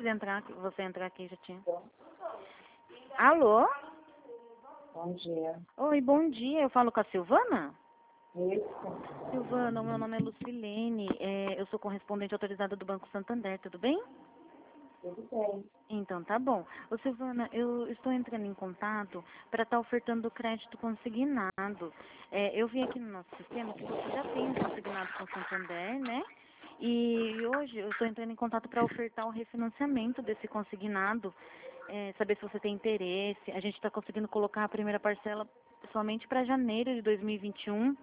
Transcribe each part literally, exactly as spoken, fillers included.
de entrar, você entrar aqui já tinha. Alô? Bom dia. Oi, bom dia. Eu falo com a Silvana? Isso. Silvana, o meu nome é Lucilene. É, eu sou correspondente autorizada do Banco Santander, tudo bem? Tudo bem. Então, tá bom. Ô, Silvana, eu estou entrando em contato para estar ofertando crédito consignado. É, eu vi aqui no nosso sistema que você já tem um consignado com o Santander, né? E hoje eu estou entrando em contato para ofertar o refinanciamento desse consignado, é, saber se você tem interesse. A gente está conseguindo colocar a primeira parcela somente para janeiro de dois mil e vinte e um.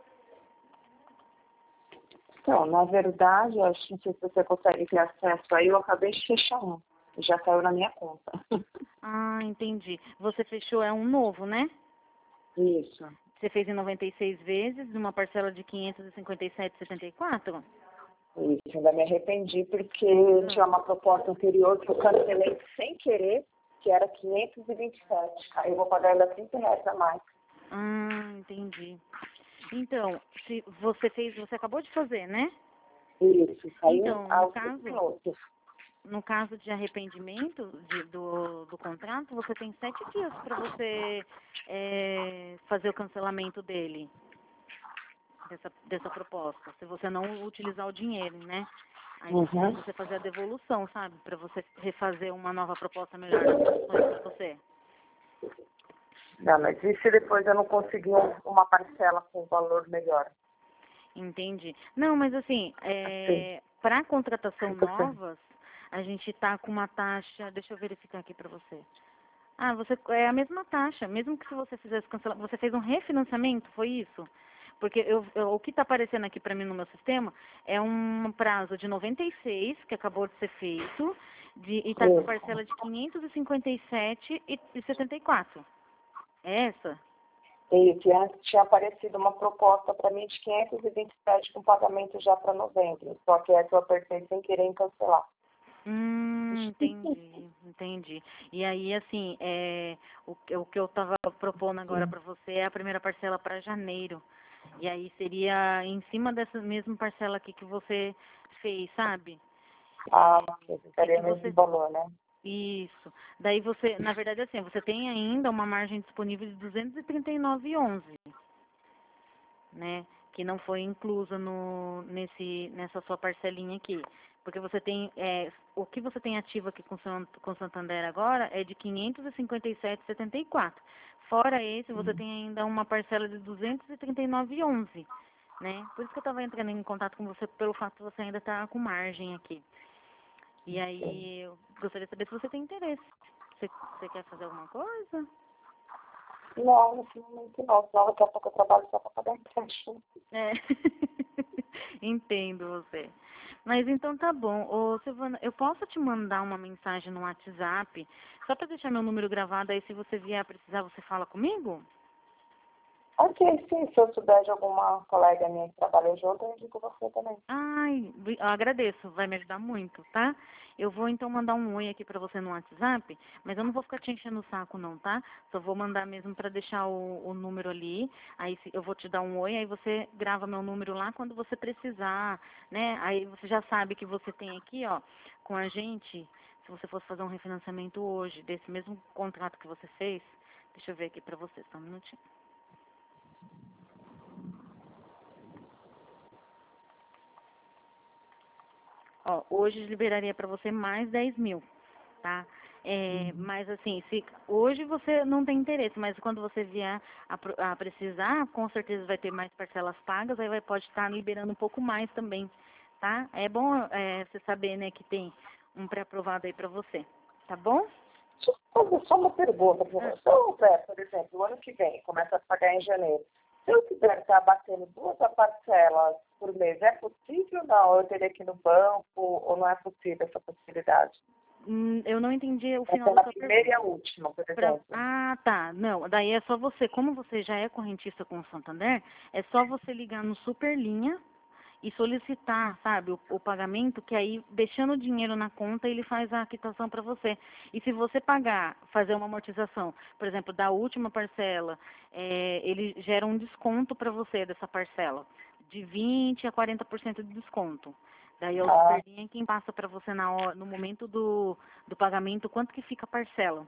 Então, na verdade, eu acho, não sei se você consegue ter acesso aí, eu acabei de fechar um. Já caiu na minha conta. Ah, entendi. Você fechou, é um novo, né? Isso. Você fez em noventa e seis vezes, numa parcela de quinhentos e cinquenta e sete vírgula setenta e quatro? Isso, ainda me arrependi porque hum. tinha uma proposta anterior que eu cancelei sem querer, que era quinhentos e vinte e sete. Aí eu vou pagar ainda trinta reais a mais. Ah, entendi. Então, se você fez, você acabou de fazer, né? Isso, saiu então, no aos caso, minutos. no caso de arrependimento de, do, do contrato, você tem sete dias para você é, fazer o cancelamento dele, dessa, dessa proposta. Se você não utilizar o dinheiro, né? Aí você, Uhum. você fazer a devolução, sabe? Para você refazer uma nova proposta melhor para você. Não, mas e se depois eu não conseguir uma parcela com valor melhor? Entendi. Não, mas assim, é, para contratação novas, a gente tá com uma taxa, deixa eu verificar aqui para você. Ah, você é a mesma taxa, mesmo que se você fizesse cancelar, você fez um refinanciamento, foi isso? Porque eu, eu, o que está aparecendo aqui para mim no meu sistema é um prazo de noventa e seis, que acabou de ser feito, de, e está com parcela de quinhentos e cinquenta e sete e setenta e quatro. É essa? E que antes tinha aparecido uma proposta para mim de quinhentos e vinte e sete com pagamento já para novembro. Só que essa eu apertei sem querer em cancelar. Hum, entendi, entendi. E aí, assim, é, o, o que eu estava propondo agora para você é a primeira parcela para janeiro. E aí seria em cima dessa mesma parcela aqui que você fez, sabe? Ah, é, ficaria que mesmo você... valor, né? Isso. Daí você, na verdade, assim, você tem ainda uma margem disponível de duzentos e trinta e nove vírgula onze, né? Que não foi inclusa no, nesse, nessa sua parcelinha aqui. Porque você tem, é, o que você tem ativo aqui com o Santander agora é de quinhentos e cinquenta e sete vírgula setenta e quatro. Fora esse, você tem ainda uma parcela de duzentos e trinta e nove vírgula onze, né? Por isso que eu estava entrando em contato com você, pelo fato de você ainda estar com margem aqui. E aí, eu gostaria de saber se você tem interesse. Você, você quer fazer alguma coisa? Não, nesse momento não. Senão daqui a pouco eu trabalho só para pagar empréstimo. É. Entendo você. Mas então tá bom. Ô, Silvana, eu posso te mandar uma mensagem no WhatsApp, só para deixar meu número gravado, aí se você vier a precisar, você fala comigo? Ok, sim. Se eu souber de alguma colega minha que trabalha junto, eu indico você também. Ai, eu agradeço, vai me ajudar muito, tá? Eu vou então mandar um oi aqui pra você no WhatsApp, mas eu não vou ficar te enchendo o saco não, tá? Só vou mandar mesmo pra deixar o, o número ali, aí eu vou te dar um oi, aí você grava meu número lá quando você precisar, né? Aí você já sabe que você tem aqui, ó, com a gente, se você fosse fazer um refinanciamento hoje, desse mesmo contrato que você fez, deixa eu ver aqui pra você, só um minutinho. Ó, hoje liberaria para você mais dez mil, tá? É, uhum. Mas assim, se hoje você não tem interesse, mas quando você vier a, a precisar, com certeza vai ter mais parcelas pagas, aí vai, pode estar liberando um pouco mais também, tá? É bom é, você saber, né, que tem um pré-aprovado aí para você, tá bom? Deixa eu fazer só uma pergunta para você. Se eu houver, por exemplo, o ano que vem, começa a pagar em janeiro, se eu quiser estar batendo duas parcelas por mês, é possível ou não? Eu teria que ir no banco ou não é possível essa possibilidade? Hum, eu não entendi o final Essa é da a sua primeira pergunta. e a última, por Pra... exemplo. Ah, tá. Não, daí é só você. Como você já é correntista com o Santander, é só você ligar no Superlinha e solicitar, sabe, o, o pagamento, que aí, deixando o dinheiro na conta, ele faz a quitação para você. E se você pagar, fazer uma amortização, por exemplo, da última parcela, é, ele gera um desconto para você dessa parcela, de vinte a quarenta por cento de desconto, Daí o Ah, superlinha é quem passa para você na hora, no momento do, do pagamento, quanto que fica a parcela.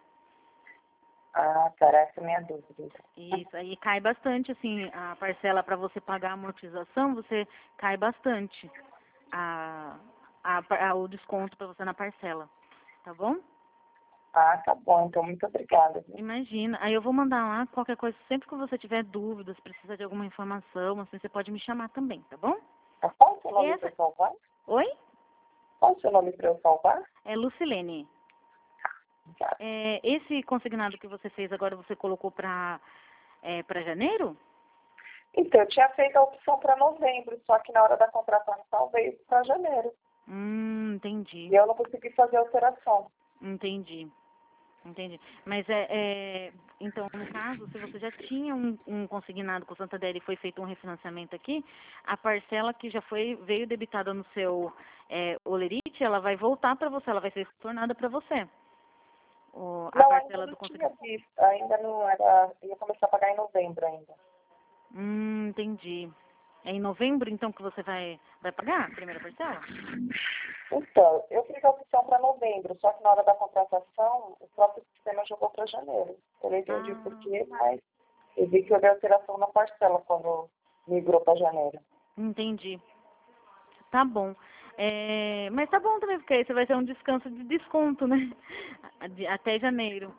ah, cara, essa é a minha dúvida. Isso, aí cai bastante, assim, a parcela para você pagar a amortização, você cai bastante a, a, a- o desconto para você na parcela, tá bom? Ah, tá bom, então muito obrigada. Viu? Imagina, aí eu vou mandar lá qualquer coisa, sempre que você tiver dúvidas, precisa de alguma informação, assim, você pode me chamar também, tá bom? Ah, qual o seu nome para Essa... eu salvar? Oi? Qual o seu nome para eu salvar? É Lucilene. Tá. É, esse consignado que você fez agora, você colocou para é, para janeiro? Então, eu tinha feito a opção para novembro, só que na hora da contratação veio para janeiro. Hum, entendi, E eu não consegui fazer alteração. entendi. Entendi. Mas é, é, então, no caso, se você já tinha um, um consignado com o Santander e foi feito um refinanciamento aqui, a parcela que já foi, veio debitada no seu é, Olerite, ela vai voltar para você, ela vai ser retornada para você. O, a Não, ainda parcela não do tinha consignado. visto, ainda não era, ia começar a pagar em novembro ainda. Hum, entendi. É em novembro, então, que você vai, vai pagar a primeira parcela? Então, eu fiz a opção para novembro, só que na hora da contratação, o próprio sistema jogou para janeiro. Eu não entendi o Ah, porquê, mas eu vi que houve alteração na parcela quando migrou para janeiro. entendi. Tá bom. É, mas tá bom também, porque aí você vai ter um descanso de desconto, né? De- Até janeiro,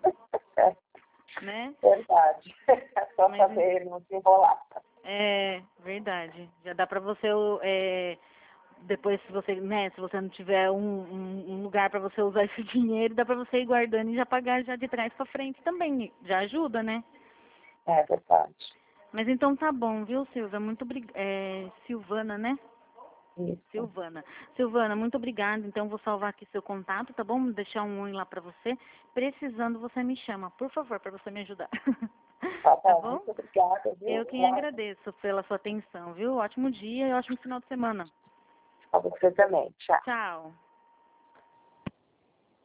né? Verdade. É só Mas saber não se enrolar. é verdade. Já dá pra você, é, depois se você, né, se você não tiver um, um, um lugar pra você usar esse dinheiro, dá pra você ir guardando e já pagar já de trás pra frente também. Já ajuda, né? É verdade. Mas então tá bom, viu, Silvia? Muito obrigada. É, Silvana, né? Isso. Silvana. Silvana, muito obrigada. Então, vou salvar aqui seu contato, tá bom? Vou deixar um oi lá pra você. Precisando, você me chama, por favor, pra você me ajudar. Tá Tá bom, bom? muito obrigada, viu? Eu quem agradeço pela sua atenção, viu? Ótimo dia e ótimo final de semana. Para você também. Tchau. Tchau.